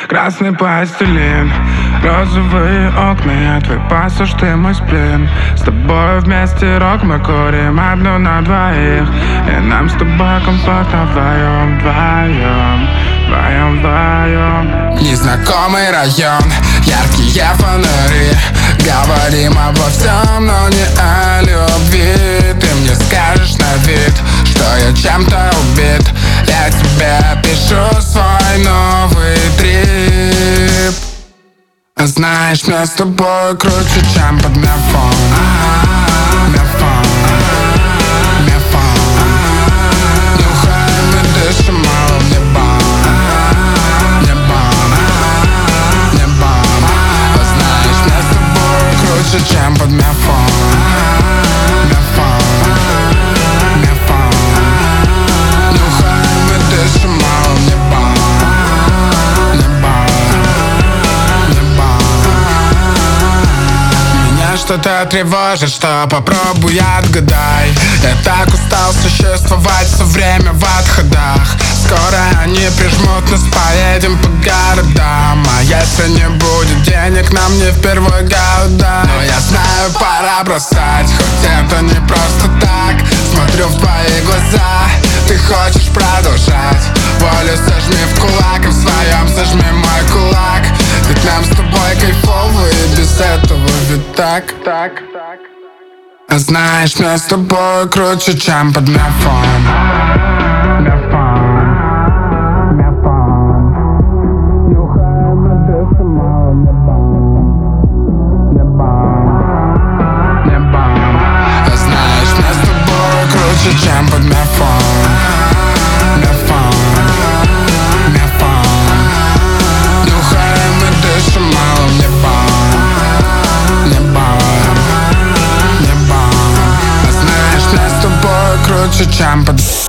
Красный пластилин, розовые окна, я твой пассаж, ты мой сплин. С тобой вместе рок мы курим одну на двоих, и нам с тобой комфортно вдвоем, вдвоем, вдвоем, вдвоем. Незнакомый район, яркие фонари, говорим обо всем, но не о любви. Ты мне скажешь на вид, что я чем-то убит. Я тебе пишу свой новый трип. Знаешь, мне с тобой круче, чем под мефон. Мефон, мефон. Нюхаем и дышим малым небом. Небом, небом. Знаешь, мне с тобой круче, чем под мефон. Мефон, мефон. Нюхаем и дышим малым небом. Что-то тревожит, что попробуй отгадай. Я так устал существовать все время в отходах. Скоро они прижмут нас, поедем по городам. А если не будет денег, нам не впервой года. Но я знаю, пора бросать, хоть это не просто так. Смотрю в твои глаза, ты хочешь продолжать. Волю сожми в кулак, и в своем сожми мой кулак. Ведь нам с тобой кайфово, и без этого ведь так. А знаешь, мне с тобой круче, чем под мефон. Мефон, мефон. Нюхаем и дышим малым небом. Небом, небом. А знаешь, мне с тобой круче, чем под мефон. Мефон, мефон. Нюхаем и дышим малым небом. Небом, небом. А знаешь, мне с тобой круче, чем под